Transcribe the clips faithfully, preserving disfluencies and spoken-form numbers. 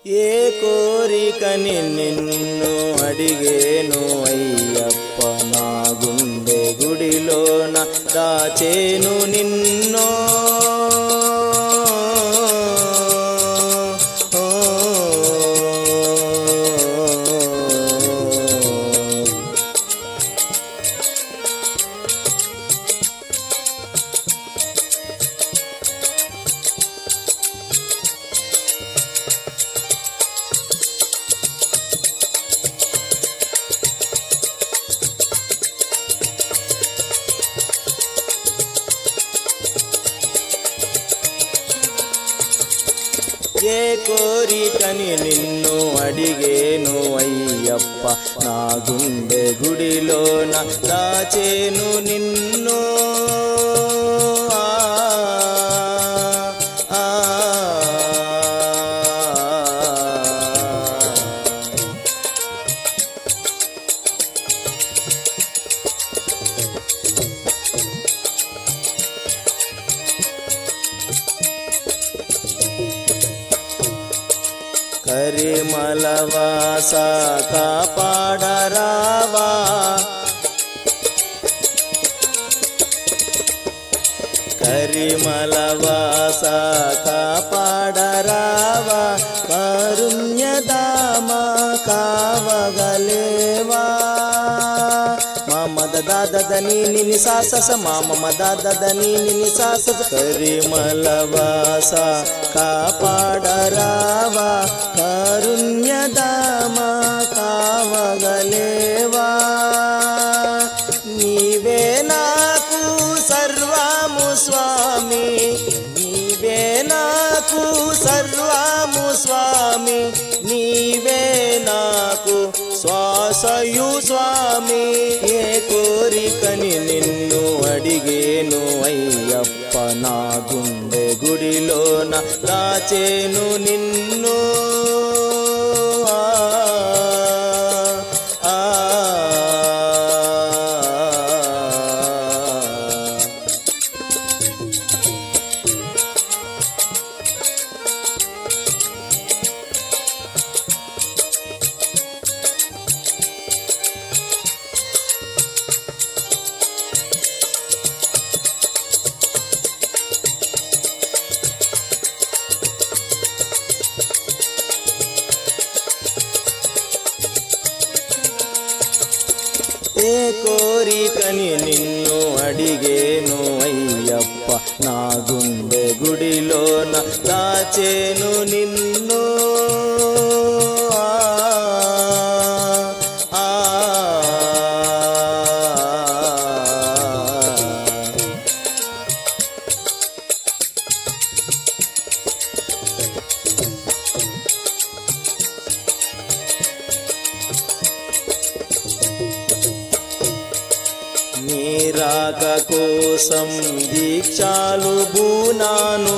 ఏ కోరికని నిన్ను అడిగేను అయ్యప్ప, నా గుండె గుడిలోన దాచేను నిన్నో. ఏ కోరికని నిన్ను అడిగేను అయ్యప్ప, నా గుండె గుడిలోన దాచేను నిన్ను. ఆ కరిమలవాస కాపాడరావా, కరిమలవాస కాపాడరావా, కారుణ్యదామ కావగలేవా. మద దాదని నిని సాసస మామ దాదని నిని సాసస. కరిమలవాస కాపాడరావా, కారుణ్యదామ కావగలేవా. నీవే నాకు సర్వము స్వామి, నీవే నాకు సర్వము స్వామి, నీవే నాకు శ్వాసయు స్వామి. ఏ కోరికని నిన్ను అడిగేను అయ్యప్ప, నా గుండె గుడిలోన దాచేను నిన్ను. ఆ ఏ కోరికని నిన్ను అడిగేను అయ్యప్ప, నా గుండె గుడిలోన దాచేను నిన్ను. ఆ నీ రాక కోసం దీక్షాలు బూనాను,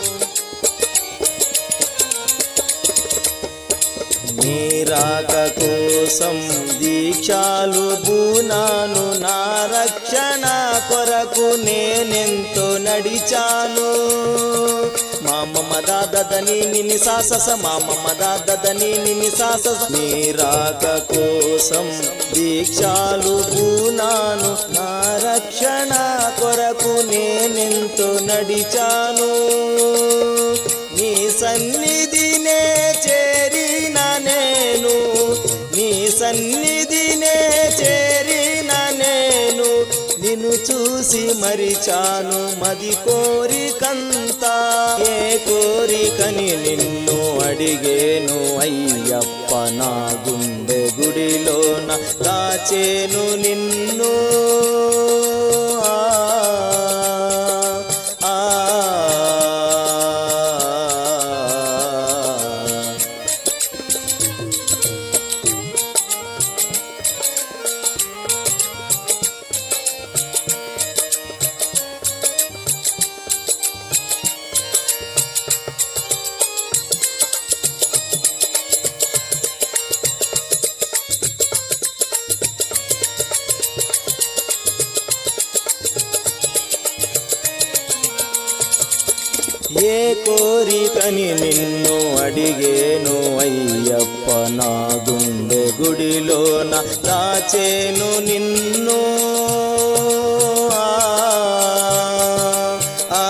నీ రాక కోసం దీక్షాలు బూనాను. నా రక్షణ కొరకు నేనెంతో నడిచాను. మామ దాదని నిని సాసస మామ దాదని నిని సాసస. నీ రాక కోసం దీక్షాలు బూనాను, నా రక్షణ కొరకు నేనెంతో నడిచాను. నీ సన్నిధినే చేరిన నేను, నీ సన్నిధినే చేరిన నేను, నిన్ను చూసి మరిచాను మది కోరికంతా. ఏ కోరికని నిన్ను అడిగేను అయ్యప్ప, నా గుండె గుడిలోన దాచేను నిన్ను. ఆ ఆ ఏ కోరికని నిన్ను అడిగేను అయ్యప్ప నా గుండె గుడిలోన దాచేను నిన్ను ఆ, ఆ,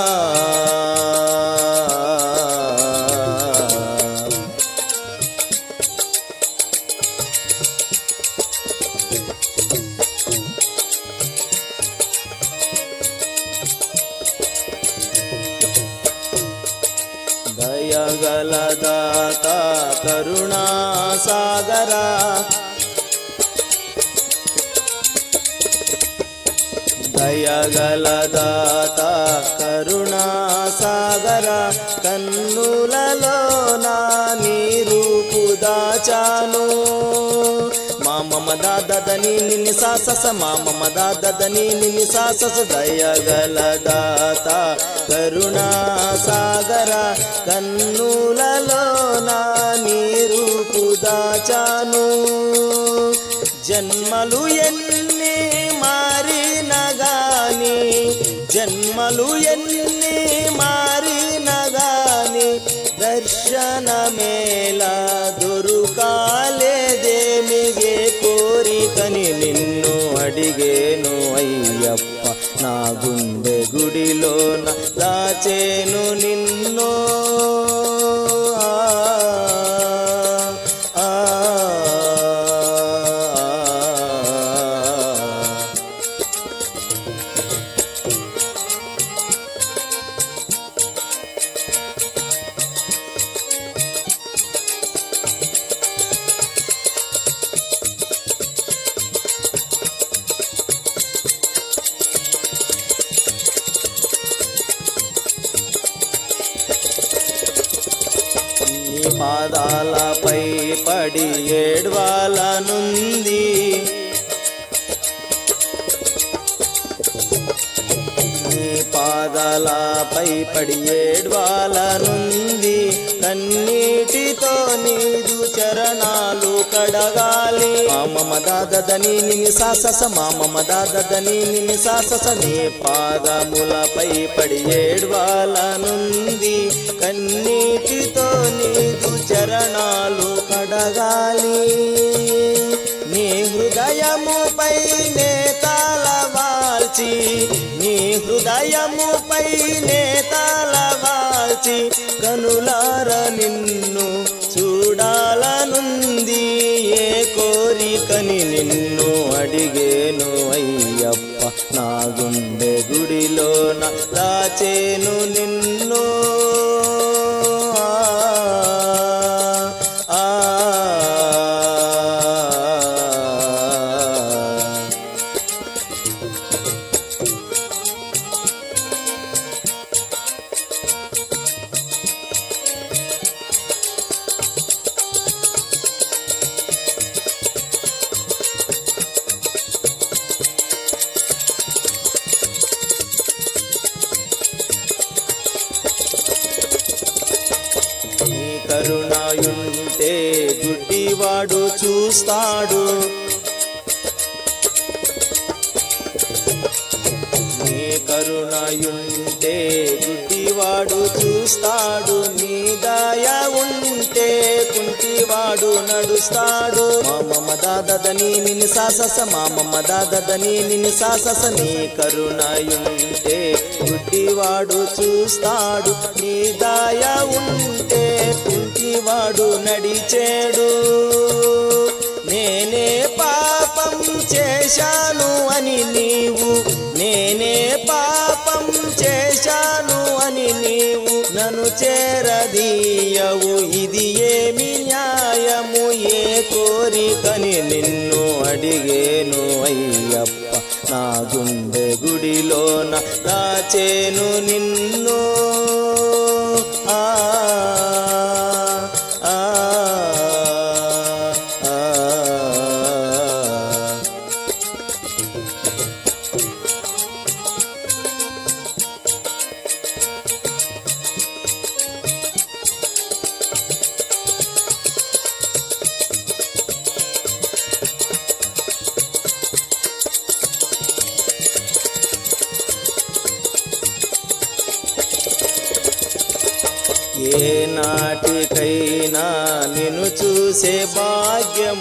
దయగల దాత కరుణా సాగరా దయగల దాత కరుణా సాగర కన్నులలో నా నీ రూపు దాచాను మామ దాదని నిన్ని సాసస మామ దాదని నిన్ని సాసస దయగల దాత కరుణా సాగర కన్నులలో నా నీ రూపు దాచాను జన్మలు ఎన్ని మారిన గాని జన్మలు ఎన్ని మారిన గాని దర్శనమేలా దొరుకాలేదేమిగే కోరికని నిన్ను అడిగేను అయ్యప్ప నా గుండె గుడిలోన దాచేను నిన్ను ఆ, ఆ, నీ పాదాలపై పడి ఏడ్వాలనుంది నీ పాదాలపై పడి ఏడ్వాలనుంది కన్నీటితో నీదు చరణాలు కడగాలి మామ దాదని నిన్ని సాసస మామ దాదని నిన్ని సాసస నీ పాదములపై పడి ఏడ్వాలనుంది కన్నీటితో నీదు చరణాలు కడగాలి నీ హృదయముపై నేతలవాల్చి నీ హృదయముపై నేతలవాల్చి కనులార నిన్ను చూడాలనుంది ఏ కోరికని నిన్ను అడిగేను అయ్యప్ప నా గుండె గుడిలోన దాచేను నిన్ను ఆ, ఆ, నీ కరుణయుంటే గుడ్డివాడు చూస్తాడు నీ కరుణయుంటే గుడ్డివాడు చూస్తాడు నీ దయ ఉంటే కుంటివాడు నడుస్తాడు మామ దాదని నిన్ను సాసస మామ దాదని నిన్ను సాసస నీ కరుణయుంటే గుడ్డివాడు చూస్తాడు నీ దయ ఉంటే కుంటివాడు నడిచేడు నేనే పాపం చేశాను అని నీవు నేనే పాపం చేశాను అని నీవు నన్ను చేరదీయవు ఇది ఏమి న్యాయము ఏ కోరికని నిన్ను అడిగేను అయ్యప్ప నా గుండె గుడిలోన దాచేను నిన్ను ఆ, ఆ, ఆ, ఏ నాటికైనా నిన్ను చూసే భాగ్యం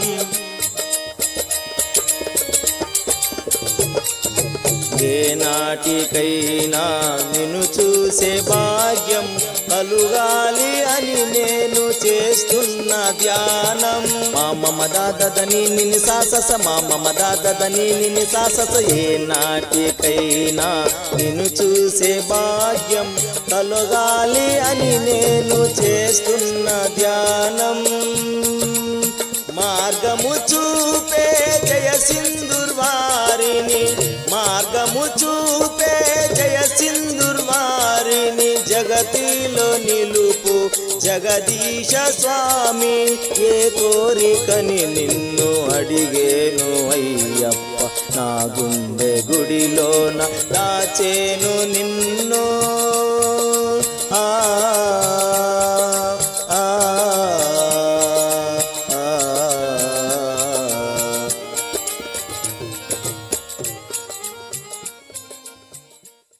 ఏ నాటికైనా నిన్ను చూసే భాగ్యం కలుగాలి అని నేను చేస్తున్న ధ్యానం మామ మదాదని నిన్ను సాసస మామ మదాదని నిన్ను సాసస ఏ నాటికైనా నిన్ను చూసే భాగ్యం కలుగాలి అని నేను చేస్తున్న ధ్యానం మార్గము చూపే జయ సింధుర్వారిని మార్గము చూపే జయ సింధుర్వారిని జగతిలో నిలుపు జగదీశ స్వామి ఏ కోరికని నిన్ను అడిగేను అయ్యప్ప నా గుండె గుడిలోన దాచేను నిన్ను